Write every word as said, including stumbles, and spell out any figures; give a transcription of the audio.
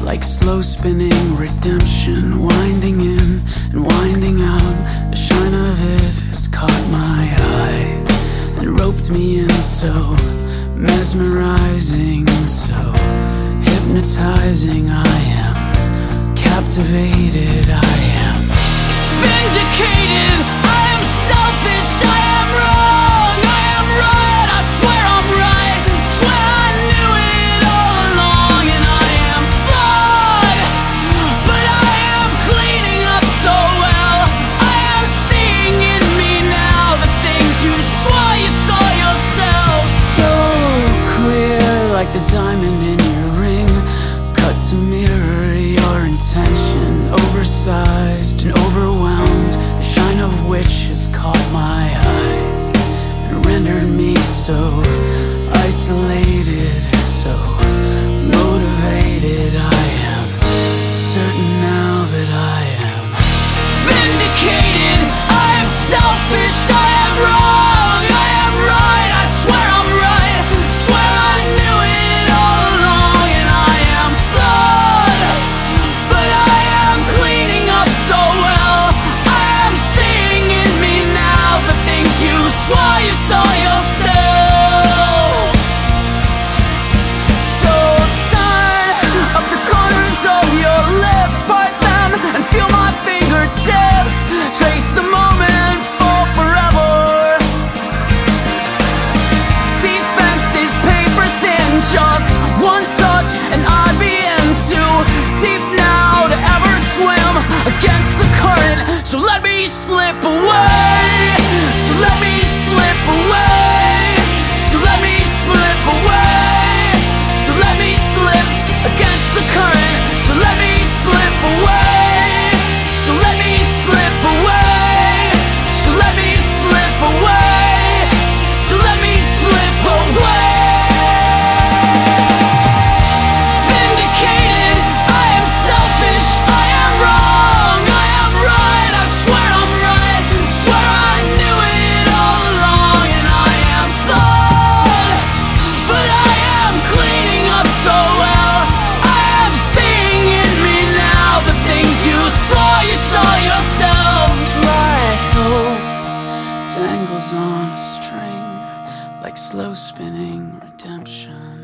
like slow spinning redemption, winding in and winding out. The shine of it has caught my eye and roped me in, so mesmerizing, so hypnotizing. I am captivated, I am vindicated. I am selfish, I am wrong, I am right, I swear I'm right, swear I knew it all along. And I am flawed, but I am cleaning up so well. I am seeing in me now the things you swore you saw yourself. So clear, like the diamond in your ring, cut to mirror your intention, oversized and overwhelmed, the shine of which has caught my eye and rendered me so isolated, so motivated. I am certain now that I am vindicated. I am selfish, I am wrong, I am right, I swear I'm right, swear I knew it all along. And I am flawed, but I am cleaning up so well. I am seeing in me now the things you swore you saw yourself. So turn up the corners of your lips, part them and feel my fingertips, trace the moment for forever. Defense is paper thin, just one touch and I'd be in too deep now to ever swim against the current. So let me slip away, so let me slip away, so let me slip away, so let me slip against the current. So let me slip away, so let me slip away, so let me slip away, so let me slip away. Vindicated, I am selfish, I am wrong, I am right, I swear I'm right, swear I knew it all along. And I am flawed, but I am cleaning up so well. I am seeing in me now the things you saw you saw yourself. Like hope dangles on a string, like slow spinning redemption.